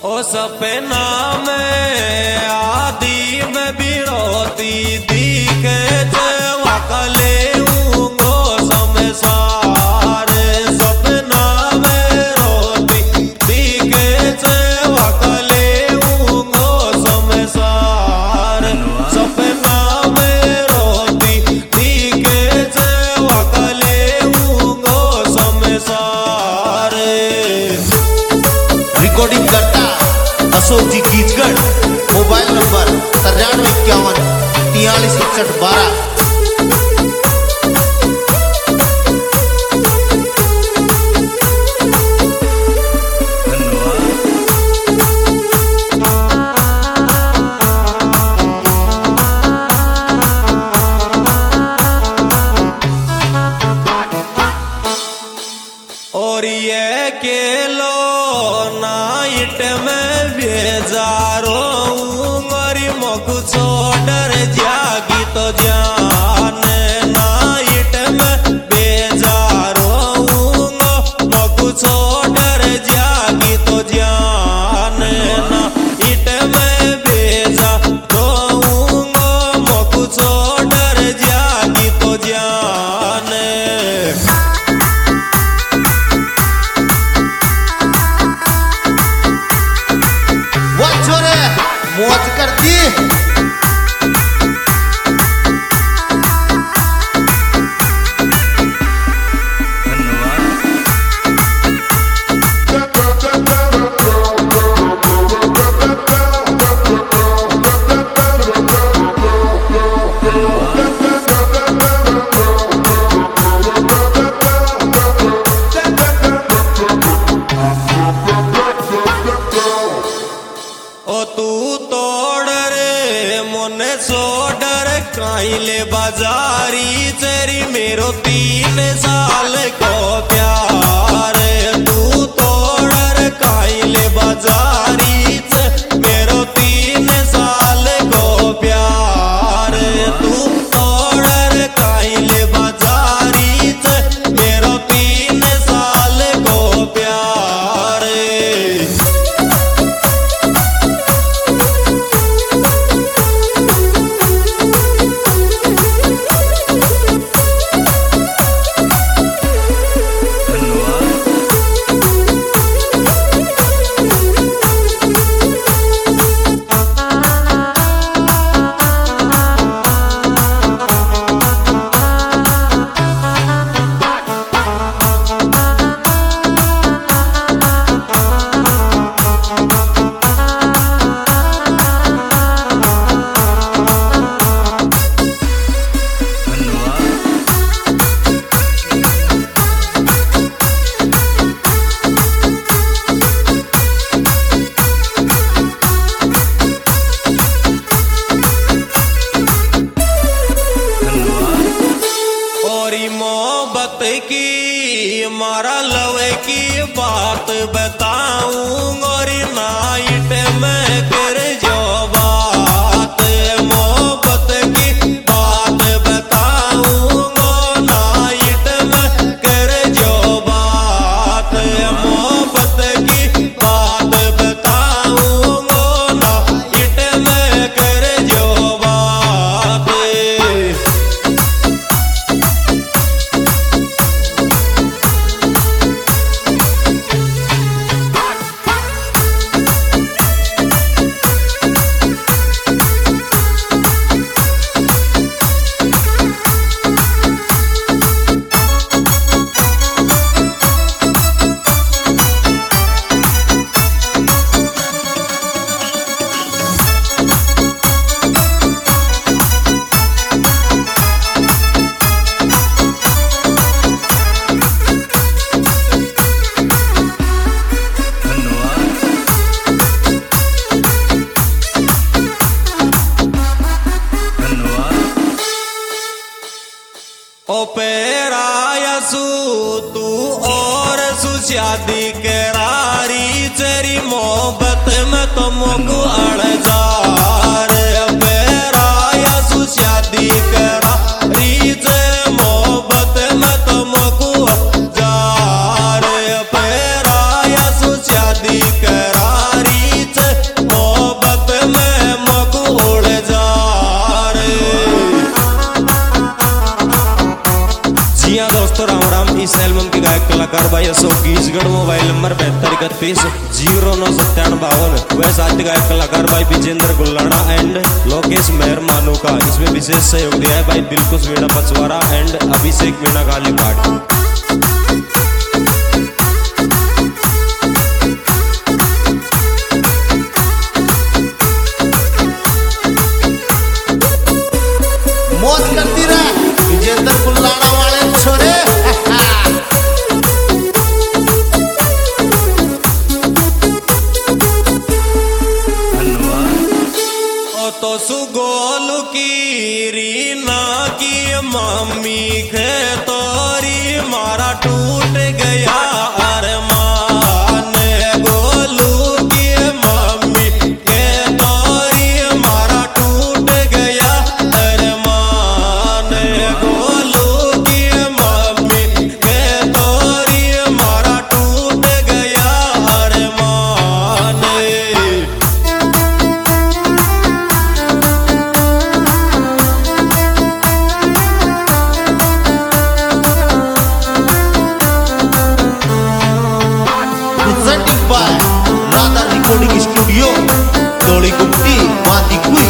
ओ सपना में आदि में बिरोती दिखे वकले गो समसार सपना में रोती दिखे वकले गो समसार सपना में रोती दिखे वकले गो समसार। रिकॉर्डिंग करता अशोक जी गीतगढ़। Mobile number 9351 436112। और ये केलो नाइट में बेजारो मरी मकु छोड़र जागी तो जान नाइट में बेजारो मकु छोड़र जागी तो जान नाइट में बेजारो मकु छोड़र जागी तो जान। मौज करती ओ तू तोड़ रे मोने सोडर काइले बाजारी तेरी मेरो 3 साल को प्यार तू तोड़ रे काइले बाजारी मेरो 3 साल को प्यार तू तोड़ रे काइले बाजारी मेरो 3 साल को प्यार। मोहब्बत की मारा लवे की बात बताऊं और नाइट में कर जो बात मोहब्बत की बात बताऊं नाइट में कर जो बात मोहब्बत की बात बताऊं नाइट में कर जो बात। ओ पेराया सू तू और सू शादी करारी तेरी मोहब्बत में तो मुझको अड़ जा रे पेराया सू शादी करारी ते मोहब्बत में तो मुझको जा रे पेराया सू शादी करारी कलाकार भाई अशोक गीजगढ़, मोबाइल नंबर 7231 099752। वह साथी गायक कलाकार भाई विजेंद्र गुल्लाना एंड लोकेश मेहर मानू का। इसमें विशेष सहयोग दिया है भाई दिलकुश वीणा पचवारा एंड अभिषेक वीणा गालीपाट। मौज करती रहे विजेंद्र गुल्लाना वाले छोरे। तो सुगोल की रीना की मम्मी के तोरी मारा टूट गया अरमान। गोलू की मम्मी के तोरी मारा टूट गया अरमान। गोलू की मम्मी के तोरी मारा टूट गया अरमान। Presented by Radha Recording Studio, Doli Gupti, Mati Kui।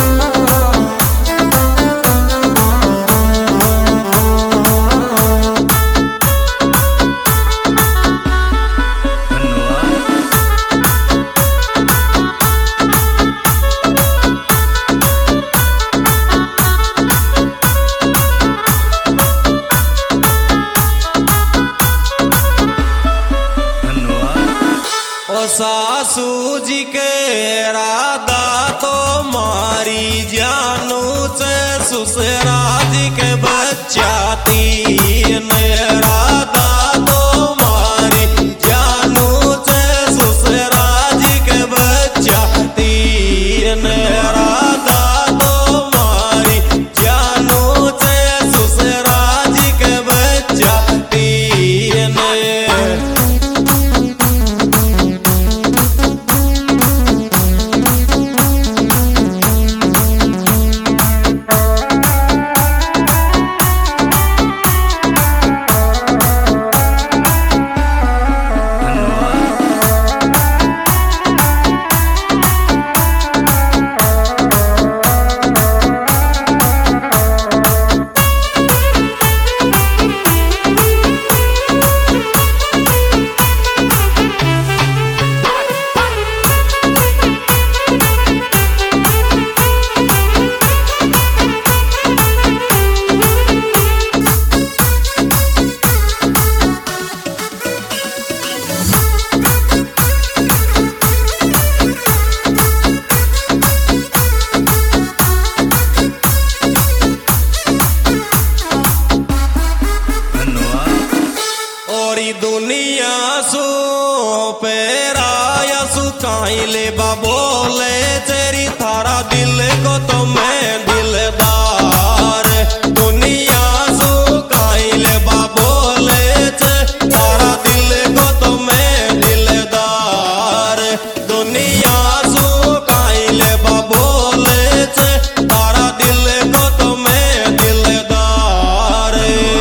सासू जी के राधा तो मारी जानू से ससुरा जी के बच्चा तीन। राधा तो मारी जानू से ससुरा जी के बच्चा तीन। राधा तो मारी जानू से ससुरा जी के बच्चा तीन। दुनिया सो पेराया सुकाइले बोले तेरी थारा दिल को तो मैं दिलदार। दुनिया सुकाइले बोले थारा दिल को तो मैं दिलदार। दुनिया सुकाइले बोले थारा दिल को तो मैं दिलदार।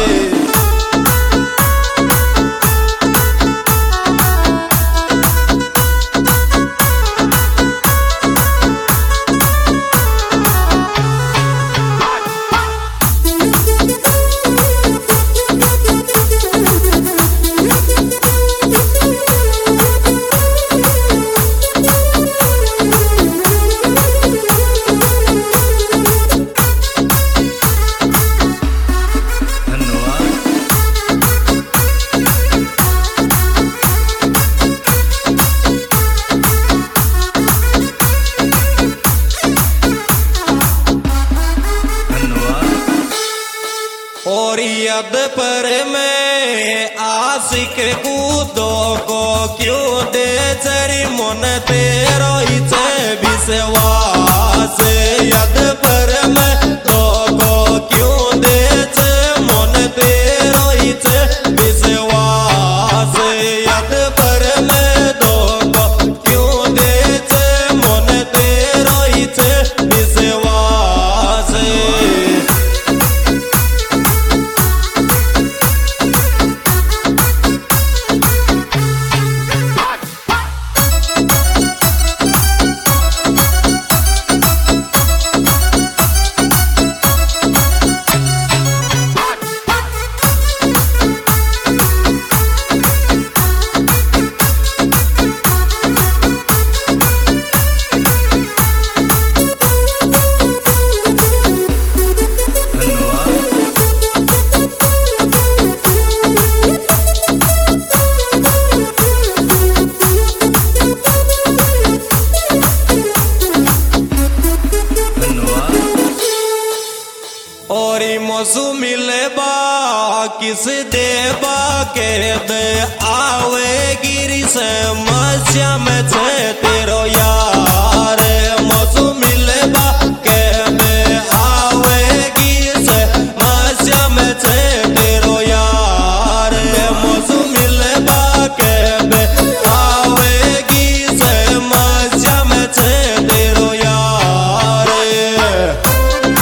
और यद पर मैं आशिक कूदो को क्यों दे चरी मन तेरो इचे विश्वास। यद पर मैं तो को क्यों दे मन तेरो इचे विश्वास। यद पर मैं तो को क्यों दे मन तेरो इचे विश्वास। किस देवा के दे आवे गिरी से मस्या में छे तेरा